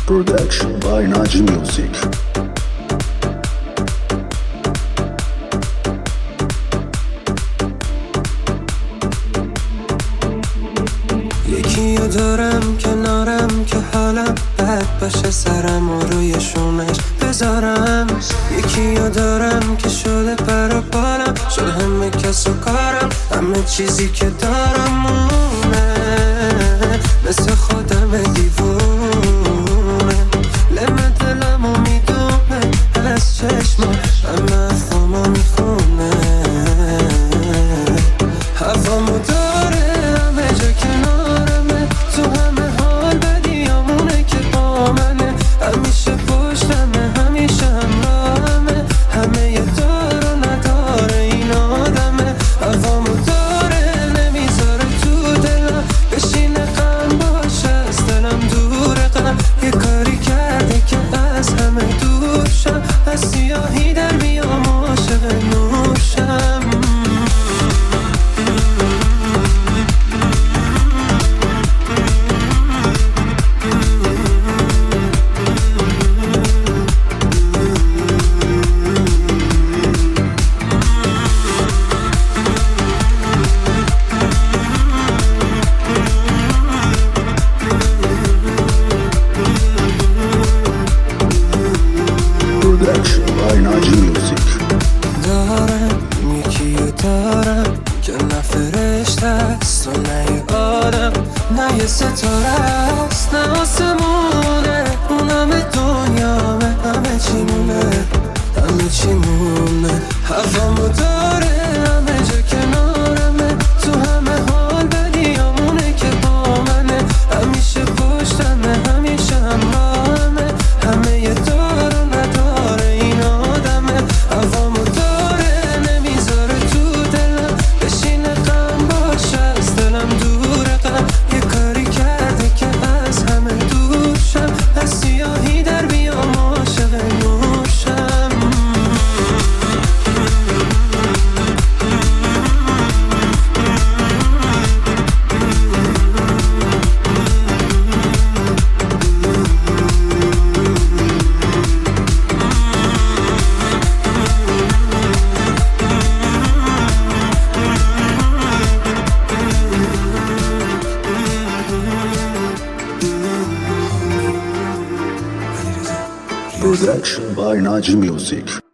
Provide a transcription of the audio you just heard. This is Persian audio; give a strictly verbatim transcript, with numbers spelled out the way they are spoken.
Production by Naji Music. یکیو دارم کنارم که حالم بد باشه، سرم و روی شونش بذارم. یکیو دارم که شده پر و بالم، شده همه کس و کارم، همه چیزی که دارم مونه، مثل خودم دیوونه. لمه دلمو میدونه از چشما، همه افامو میخونه. هوامو داره همه جا کنارمه، تو همه حال بدیامونه که با منه. همیشه پشتمه، همیشه همراهمه، همه یه دار و نداره این آدمه. هوامو داره نمیذاره تو دلم بشینه، غم باشه از دلم دوره. غم یه کاری کرده که از همه دور شم، از سیاهی در بیام عاشق نوشم. Production by Naji Music. دارم یکیو دارم که نه فرشته است و نه یه آدم، نه یه ستاره است نه آسمونه. اون همه دنیامه، همه چی مونه، همه چی مونه. هوامو داره همه جا کنارمه، تو همه حال بدیامونه که با منه. همیشه پشتمه، همیشه همراهمه، همه یه دار و نداره این آدمه. هوامو داره نمیذاره تو دلم بشینه، غم باشه از دلم دوره. غم یه کاری کرده که از همه دور شم، از سیاهی در بیام عاشق نوشم. Production by Naji Music.